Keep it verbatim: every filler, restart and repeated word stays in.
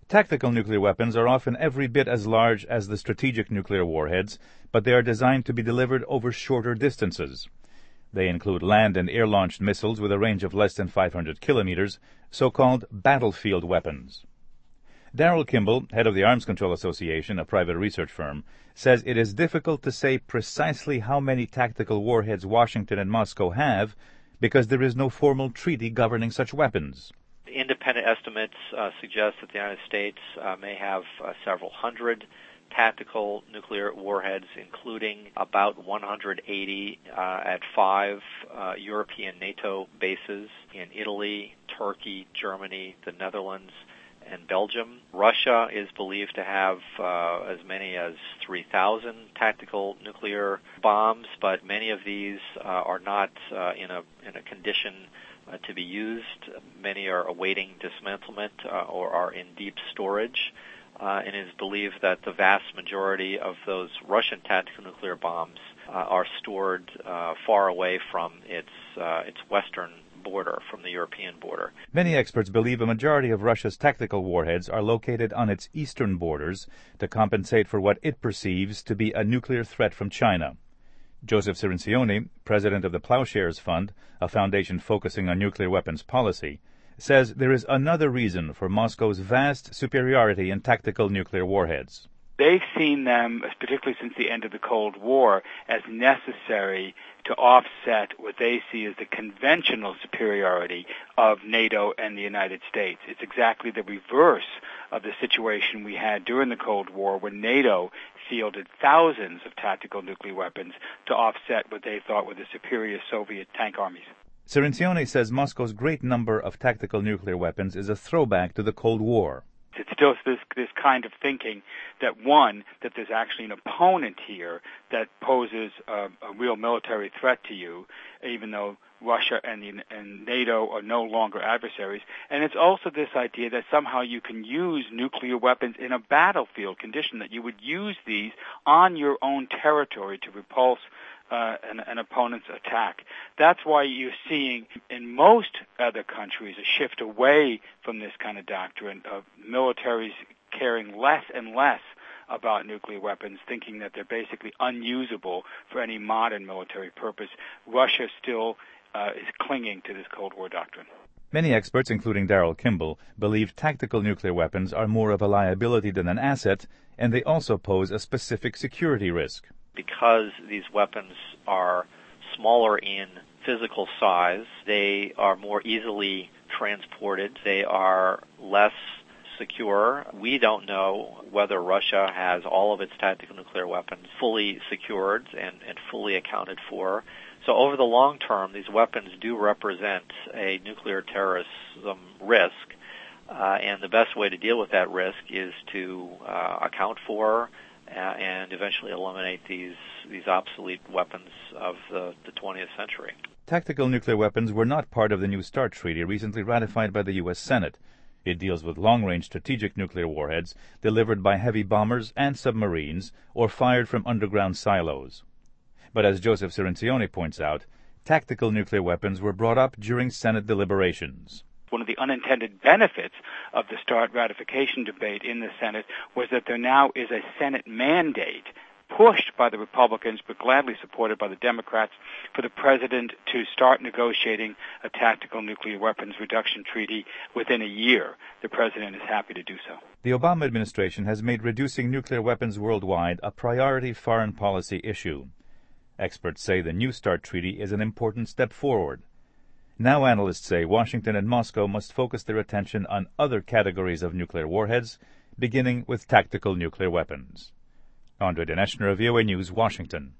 Tactical nuclear weapons are often every bit as large as the strategic nuclear warheads, but they are designed to be delivered over shorter distances. They include land and air-launched missiles with a range of less than five hundred kilometers, so-called battlefield weapons. Daryl Kimball, head of the Arms Control Association, a private research firm, says it is difficult to say precisely how many tactical warheads Washington and Moscow have because there is no formal treaty governing such weapons. Independent estimates uh, suggest that the United States uh, may have uh, several hundred tactical nuclear warheads, including about one hundred eighty uh, at five uh, European NATO bases in Italy, Turkey, Germany, the Netherlands, and Belgium. Russia is believed to have uh, as many as three thousand tactical nuclear bombs, but many of these uh, are not uh, in a in a condition uh, to be used. Many are awaiting dismantlement uh, or are in deep storage. Uh, and it is believed that the vast majority of those Russian tactical nuclear bombs uh, are stored uh, far away from its uh, its western border, from the European border. Many experts believe a majority of Russia's tactical warheads are located on its eastern borders to compensate for what it perceives to be a nuclear threat from China. Joseph Cirincione, president of the Plowshares Fund, a foundation focusing on nuclear weapons policy, says there is another reason for Moscow's vast superiority in tactical nuclear warheads. They've seen them, particularly since the end of the Cold War, as necessary to offset what they see as the conventional superiority of NATO and the United States. It's exactly the reverse of the situation we had during the Cold War, when NATO fielded thousands of tactical nuclear weapons to offset what they thought were the superior Soviet tank armies. Cirincione says Moscow's great number of tactical nuclear weapons is a throwback to the Cold War. It's still this this kind of thinking that, one, that there's actually an opponent here that poses a, a real military threat to you, even though Russia and, the, and NATO are no longer adversaries. And it's also this idea that somehow you can use nuclear weapons in a battlefield condition, that you would use these on your own territory to repulse Uh, an, an opponent's attack. That's why you're seeing in most other countries a shift away from this kind of doctrine of militaries caring less and less about nuclear weapons, thinking that they're basically unusable for any modern military purpose. Russia still uh, is clinging to this Cold War doctrine. Many experts, including Daryl Kimball, believe tactical nuclear weapons are more of a liability than an asset, and they also pose a specific security risk. Because these weapons are smaller in physical size, they are more easily transported, they are less secure. We don't know whether Russia has all of its tactical nuclear weapons fully secured and, and fully accounted for. So over the long term, these weapons do represent a nuclear terrorism risk, uh, and the best way to deal with that risk is to uh, account for Uh, and eventually eliminate these these obsolete weapons of the, the twentieth century. Tactical nuclear weapons were not part of the New START treaty recently ratified by the U S Senate. It deals with long-range strategic nuclear warheads delivered by heavy bombers and submarines or fired from underground silos. But as Joseph Cirincione points out, tactical nuclear weapons were brought up during Senate deliberations. One of the unintended benefits of the START ratification debate in the Senate was that there now is a Senate mandate pushed by the Republicans but gladly supported by the Democrats for the President to start negotiating a tactical nuclear weapons reduction treaty within a year. The President is happy to do so. The Obama administration has made reducing nuclear weapons worldwide a priority foreign policy issue. Experts say the New START treaty is an important step forward. Now analysts say Washington and Moscow must focus their attention on other categories of nuclear warheads, beginning with tactical nuclear weapons. Andre Dinesh, V O A News, Washington.